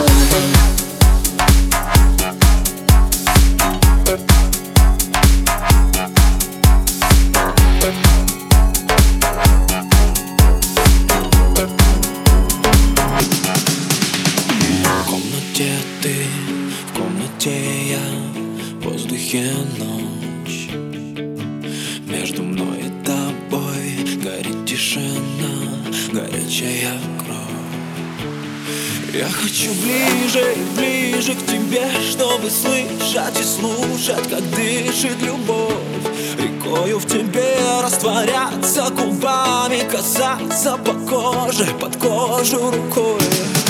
В комнате я, в воздухе ночь. Между мной и тобой горит тишина, горячая кровь. Я хочу ближе и ближе к тебе, чтобы слышать и слушать, как дышит любовь. Рекою в тебе растворяться, губами касаться по коже, под кожу рукой.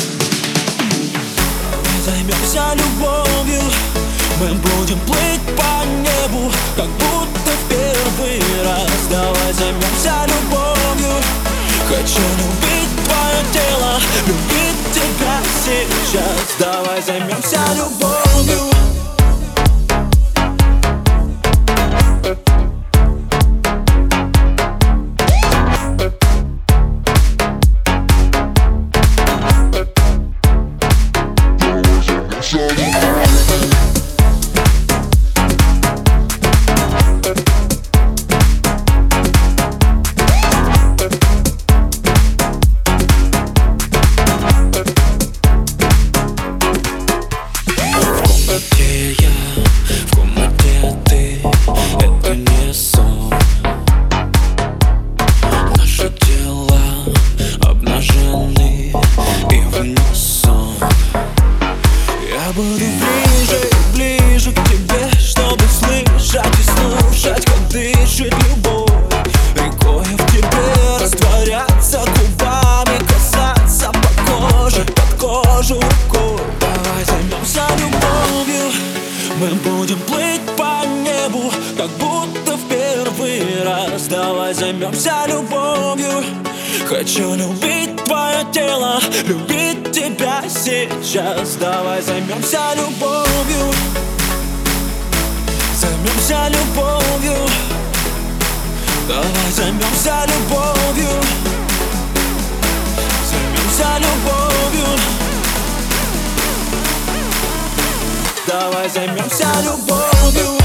Займемся любовью, мы будем плыть по небу, как будто в первый раз. Давай займемся любовью, хочу любить твое тело, любить тебя сейчас. Давай займемся любовью. В комнате ты, это не сон. Наши тела обнажены и в унисон. Я буду ближе и ближе к тебе, чтобы слышать и слушать, как дышит любовь. Рекою в тебе растворяться, губами касаться по коже, под кожу рукой. Давай займемся любовью, мы будем плыть по небу, как будто в первый раз. Давай займемся любовью, хочу любить твое тело, любить тебя сейчас. Давай займемся любовью, займемся любовью. Давай займемся любовью, займемся любовью. Давай займемся любовью.